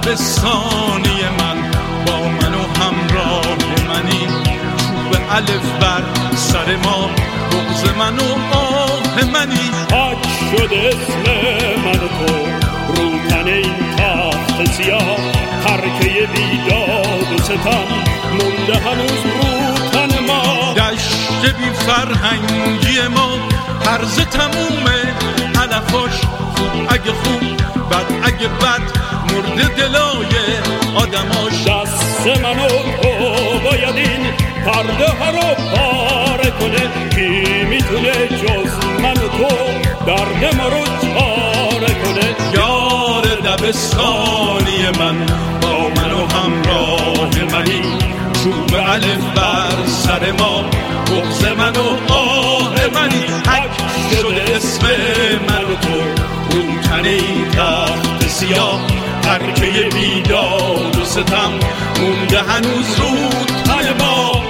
دبستانی من با من و همراه منی، چوب الف بر سر ما بغض من و آه منی. حاج شد اسم من و تو رو تن این تخت سیاه، ترکه بیداد و ستم مونده هنوز رو تن ما. دشت بی فرهنگی ما هرز تمومه، علفاش خوب اگه خوب بد اگه بد مرده دلای آدماش. دست من و تو باید این پرده ها رو پاره کنه، کی میتونه جز من و تو درد ما رو چاره کنه. یار دبستانی من با من و همراه منی، چوب الف بر سر ما بغض من و آه منی. حک شده اسم من و تو رو تن این تخت سیاه، ترکه بیداد و ستم مونده هنوز رو تن ما.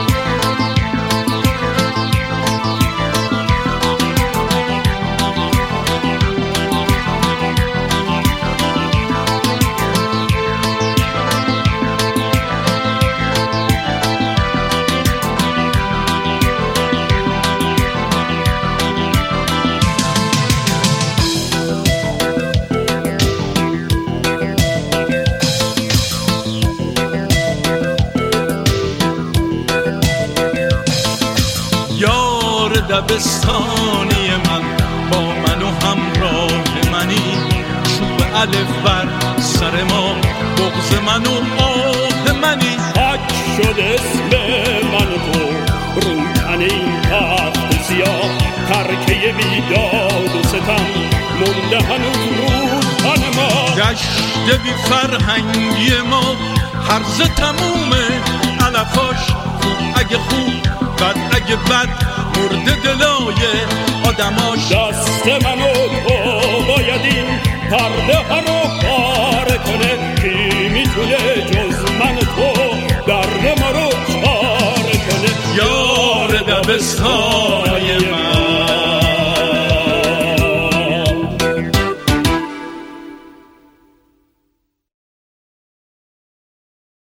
دبستانی من با من و همراه منی، چوب الف بر سر ما بغض من و آه منی. حک شد اسم من و تو رو تن این تخت سیاه، ترکه بیداد و ستم مونده هنوز رو تن ما. دشت بی فرهنگی ما هرز تمومه، علفاش خوب اگه خوب بد اگه بد مرده دلای آدماش. دست من و تو باید این پرده ها رو پاره کنه، کی میتونه جز من و تو درد ما رو چاره کنه. یار دبستان